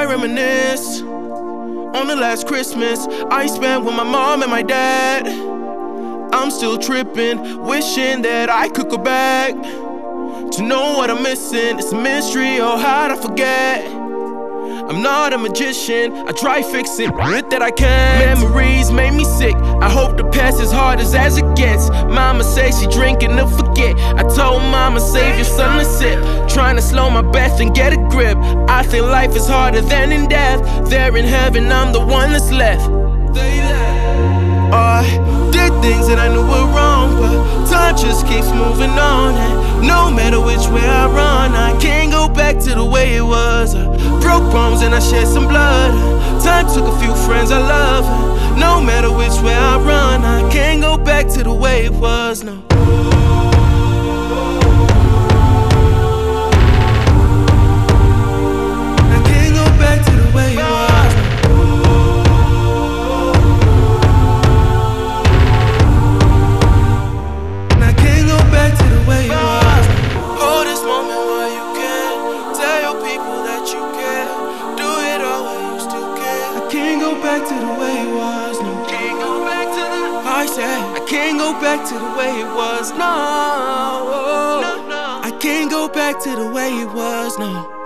I reminisce on the last Christmas I spent with my mom and my dad. I'm still tripping, wishing that I could go back to know what I'm missing. It's a mystery, oh how'd I forget? I'm not a magician, I try fixing it that I can. Memories made me sick, I hope the past is hard as it gets. Mama says she drinking to forget. I told mama save your son to sip. Trying to slow my breath and get a grip. I think life is harder than in death. There in heaven, I'm the one that's left. I did things that I knew were wrong, but time just keeps moving on. And no matter which way I run, I can't go back to the way it was. I broke bones and I shed some blood. Time took a few friends I love. And no matter which way I run, I can't go back to the way it was, no. I can't go back to the way it was. Back to the way it was. Hold this moment while you can. Tell your people that you care. Do it all while you still can. I can't go back to the way it was, no. Can't go back to the. I said I can't go back to the way it was, no. I can't go back to the way it was, no.